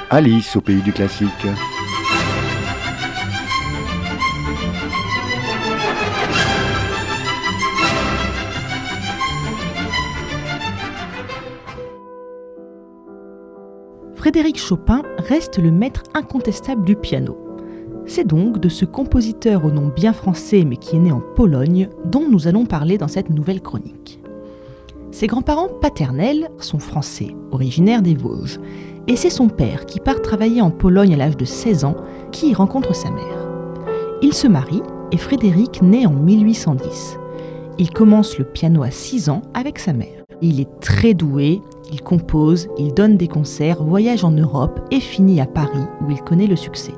Alice au pays du classique. Frédéric Chopin reste le maître incontestable du piano. C'est donc de ce compositeur au nom bien français mais qui est né en Pologne dont nous allons parler dans cette nouvelle chronique. Ses grands-parents paternels sont français, originaires des Vosges, et c'est son père qui part travailler en Pologne à l'âge de 16 ans qui y rencontre sa mère. Il se marie et Frédéric naît en 1810. Il commence le piano à 6 ans avec sa mère. Il est très doué, il compose, il donne des concerts, voyage en Europe et finit à Paris où il connaît le succès.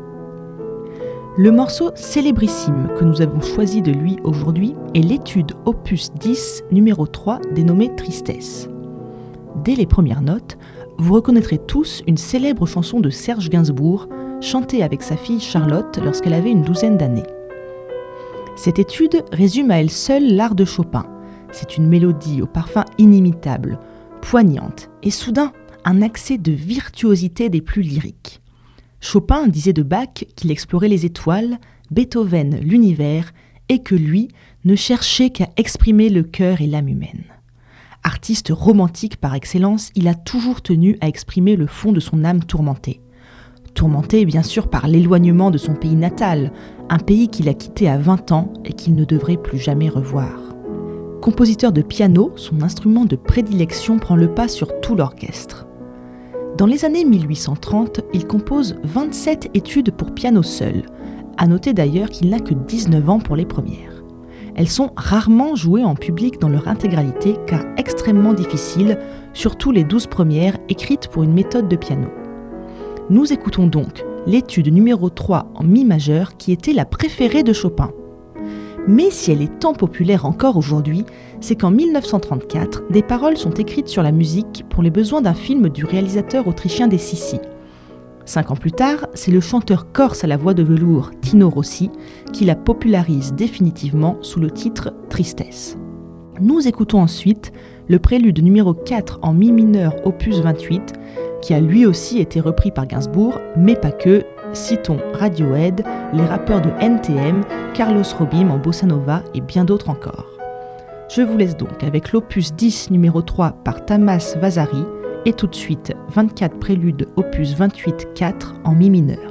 Le morceau célébrissime que nous avons choisi de lui aujourd'hui est l'étude opus 10 numéro 3 dénommée Tristesse. Dès les premières notes, vous reconnaîtrez tous une célèbre chanson de Serge Gainsbourg chantée avec sa fille Charlotte lorsqu'elle avait une 12aine d'années. Cette étude résume à elle seule l'art de Chopin. C'est une mélodie au parfum inimitable, poignante et soudain un accès de virtuosité des plus lyriques. Chopin disait de Bach qu'il explorait les étoiles, Beethoven l'univers et que lui ne cherchait qu'à exprimer le cœur et l'âme humaine. Artiste romantique par excellence, il a toujours tenu à exprimer le fond de son âme tourmentée. Tourmentée bien sûr par l'éloignement de son pays natal, un pays qu'il a quitté à 20 ans et qu'il ne devrait plus jamais revoir. Compositeur de piano, son instrument de prédilection prend le pas sur tout l'orchestre. Dans les années 1830, il compose 27 études pour piano seul. À noter d'ailleurs qu'il n'a que 19 ans pour les premières. Elles sont rarement jouées en public dans leur intégralité car extrêmement difficiles, surtout les 12 premières écrites pour une méthode de piano. Nous écoutons donc l'étude numéro 3 en mi majeur qui était la préférée de Chopin. Mais si elle est tant populaire encore aujourd'hui, c'est qu'en 1934, des paroles sont écrites sur la musique pour les besoins d'un film du réalisateur autrichien des Sissi. 5 ans plus tard, c'est le chanteur corse à la voix de velours Tino Rossi qui la popularise définitivement sous le titre Tristesse. Nous écoutons ensuite le prélude numéro 4 en mi mineur opus 28 qui a lui aussi été repris par Gainsbourg, mais pas que. Citons Radiohead, les rappeurs de NTM, Carlos Robim en bossa nova et bien d'autres encore. Je vous laisse donc avec l'opus 10 numéro 3 par Tamas Vasari et tout de suite 24 préludes opus 28-4 en mi mineur.